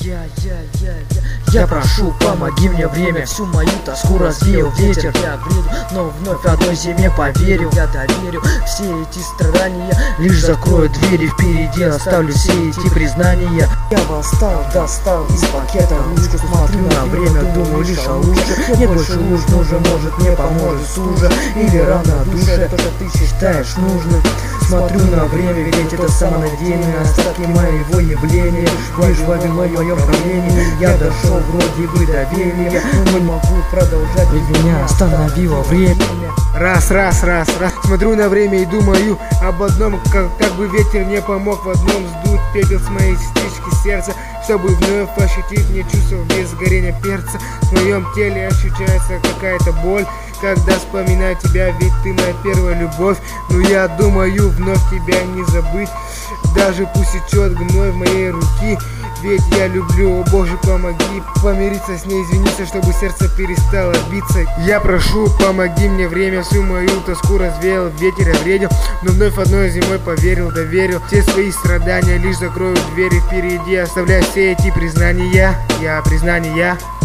Я прошу, помоги мне время, всю мою тоску развеял ветер. Я бредю, но вновь одной зиме поверил. Я доверю все эти страдания, лишь закрою двери впереди, оставлю все эти признания. Я восстал, достал из пакета ручку, смотрю на время, думаю лишь о лучше. Нет больше луж, нужен, может мне поможет стужа или рана душе, то, что ты считаешь нужным. Смотрю на время, ведь это самонадеянные остатки моего явления. Лишь в моем правлении я дошел вроде бы до велия, но не могу продолжать, ведь меня остановило время. Раз. Смотрю на время и думаю об одном, как бы ветер мне помог в одном сдуть пепел с моей частички сердца, чтобы вновь ощутить мне чувство без горения перца. В моем теле ощущается какая-то боль, когда вспоминаю тебя, ведь ты моя первая любовь. Но я думаю вновь тебя не забыть, даже пусть течет гной в моей руки. Ведь я люблю, о Боже, помоги помириться с ней, извиниться, чтобы сердце перестало биться. Я прошу, помоги мне время, всю мою тоску развеял ветер, я вредил, но вновь одной зимой поверил, доверил все свои страдания, лишь закрою двери впереди, оставляя все эти признания. Признания.